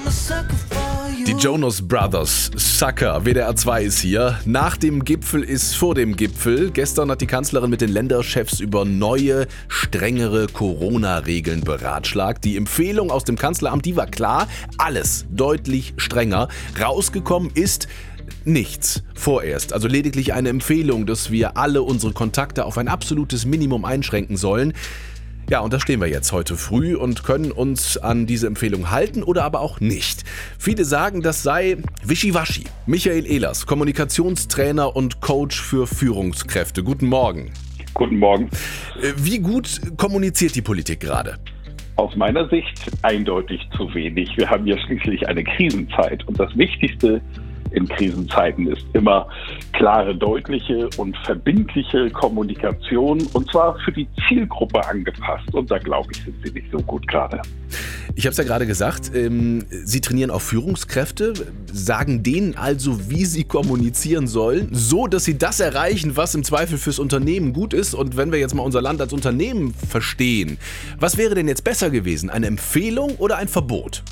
Die Jonas Brothers, Sucker, WDR 2 ist hier. Nach dem Gipfel ist vor dem Gipfel. Gestern hat die Kanzlerin mit den Länderchefs über neue, strengere Corona-Regeln beratschlagt. Die Empfehlung aus dem Kanzleramt, die war klar, alles deutlich strenger. Rausgekommen ist nichts vorerst, also lediglich eine Empfehlung, dass wir alle unsere Kontakte auf ein absolutes Minimum einschränken sollen. Ja, und da stehen wir jetzt heute früh und können uns an diese Empfehlung halten oder aber auch nicht. Viele sagen, das sei Wischiwaschi. Michael Ehlers, Kommunikationstrainer und Coach für Führungskräfte. Guten Morgen. Guten Morgen. Wie gut kommuniziert die Politik gerade? Aus meiner Sicht eindeutig zu wenig. Wir haben ja schließlich eine Krisenzeit und das Wichtigste in Krisenzeiten ist immer klare, deutliche und verbindliche Kommunikation und zwar für die Zielgruppe angepasst. Und da glaube ich, sind sie nicht so gut gerade. Ich habe es ja gerade gesagt, Sie trainieren auch Führungskräfte, sagen denen also, wie sie kommunizieren sollen, so dass sie das erreichen, was im Zweifel fürs Unternehmen gut ist. Und wenn wir jetzt mal unser Land als Unternehmen verstehen, was wäre denn jetzt besser gewesen, eine Empfehlung oder ein Verbot?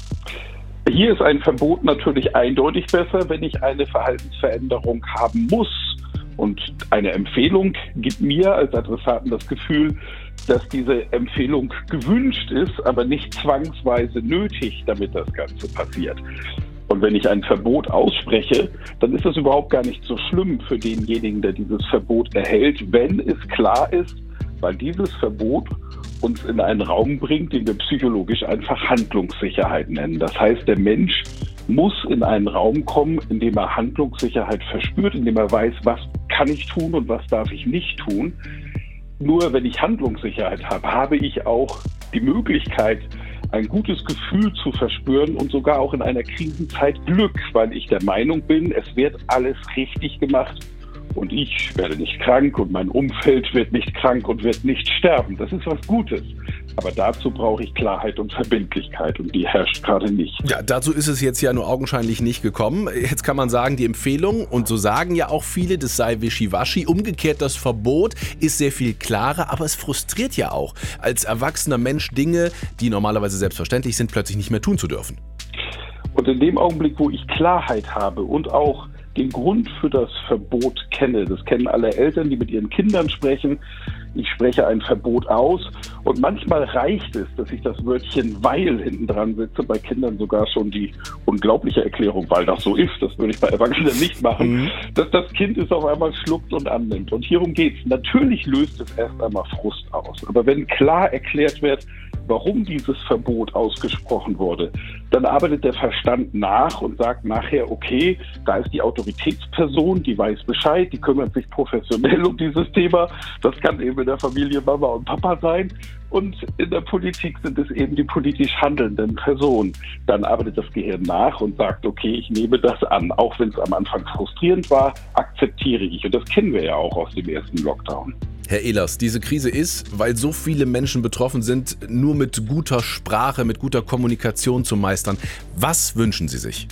Hier ist ein Verbot natürlich eindeutig besser, wenn ich eine Verhaltensveränderung haben muss. Und eine Empfehlung gibt mir als Adressaten das Gefühl, dass diese Empfehlung gewünscht ist, aber nicht zwangsweise nötig, damit das Ganze passiert. Und wenn ich ein Verbot ausspreche, dann ist das überhaupt gar nicht so schlimm für denjenigen, der dieses Verbot erhält, wenn es klar ist, weil dieses Verbot uns in einen Raum bringt, den wir psychologisch einfach Handlungssicherheit nennen. Das heißt, der Mensch muss in einen Raum kommen, in dem er Handlungssicherheit verspürt, in dem er weiß, was kann ich tun und was darf ich nicht tun. Nur wenn ich Handlungssicherheit habe, habe ich auch die Möglichkeit, ein gutes Gefühl zu verspüren und sogar auch in einer Krisenzeit Glück, weil ich der Meinung bin, es wird alles richtig gemacht. Und ich werde nicht krank und mein Umfeld wird nicht krank und wird nicht sterben. Das ist was Gutes. Aber dazu brauche ich Klarheit und Verbindlichkeit und die herrscht gerade nicht. Ja, dazu ist es jetzt ja nur augenscheinlich nicht gekommen. Jetzt kann man sagen, die Empfehlung, und so sagen ja auch viele, das sei Wischiwaschi. Umgekehrt, das Verbot ist sehr viel klarer, aber es frustriert ja auch, als erwachsener Mensch Dinge, die normalerweise selbstverständlich sind, plötzlich nicht mehr tun zu dürfen. Und in dem Augenblick, wo ich Klarheit habe und auch den Grund für das Verbot kenne, das kennen alle Eltern, die mit ihren Kindern sprechen, ich spreche ein Verbot aus und manchmal reicht es, dass ich das Wörtchen weil hinten dran setze, bei Kindern sogar schon die unglaubliche Erklärung, weil das so ist, das würde ich bei Erwachsenen nicht machen, dass das Kind es auf einmal schluckt und annimmt. Und hierum geht's. Natürlich löst es erst einmal Frust aus, aber wenn klar erklärt wird, warum dieses Verbot ausgesprochen wurde, dann arbeitet der Verstand nach und sagt nachher, okay, da ist die Autoritätsperson, die weiß Bescheid, die kümmert sich professionell um dieses Thema. Das kann eben in der Familie Mama und Papa sein. Und in der Politik sind es eben die politisch handelnden Personen. Dann arbeitet das Gehirn nach und sagt, okay, ich nehme das an. Auch wenn es am Anfang frustrierend war, akzeptiere ich. Und das kennen wir ja auch aus dem ersten Lockdown. Herr Ehlers, diese Krise ist, weil so viele Menschen betroffen sind, nur mit guter Sprache, mit guter Kommunikation zu meistern. Was wünschen Sie sich?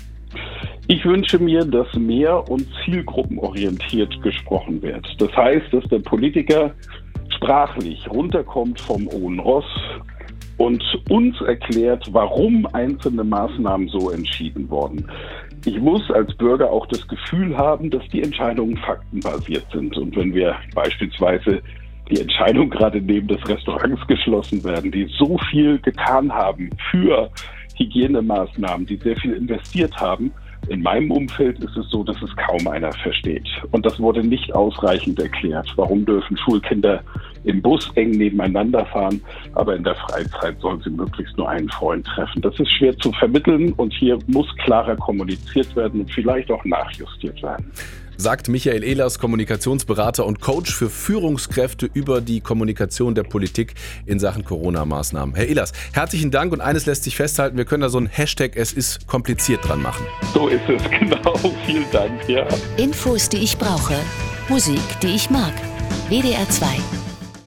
Ich wünsche mir, dass mehr und zielgruppenorientiert gesprochen wird. Das heißt, dass der Politiker sprachlich runterkommt vom hohen Ross und uns erklärt, warum einzelne Maßnahmen so entschieden wurden. Ich muss als Bürger auch das Gefühl haben, dass die Entscheidungen faktenbasiert sind. Und wenn wir beispielsweise die Entscheidung gerade nehmen, dass Restaurants geschlossen werden, die so viel getan haben für Hygienemaßnahmen, die sehr viel investiert haben, in meinem Umfeld ist es so, dass es kaum einer versteht. Und das wurde nicht ausreichend erklärt. Warum dürfen Schulkinder im Bus eng nebeneinander fahren, aber in der Freizeit sollen sie möglichst nur einen Freund treffen? Das ist schwer zu vermitteln und hier muss klarer kommuniziert werden und vielleicht auch nachjustiert werden. Sagt Michael Ehlers, Kommunikationsberater und Coach für Führungskräfte über die Kommunikation der Politik in Sachen Corona-Maßnahmen. Herr Ehlers, herzlichen Dank und eines lässt sich festhalten, wir können da so ein Hashtag Es ist kompliziert dran machen. So ist es, genau. Vielen Dank. Ja. Infos, die ich brauche. Musik, die ich mag. WDR 2.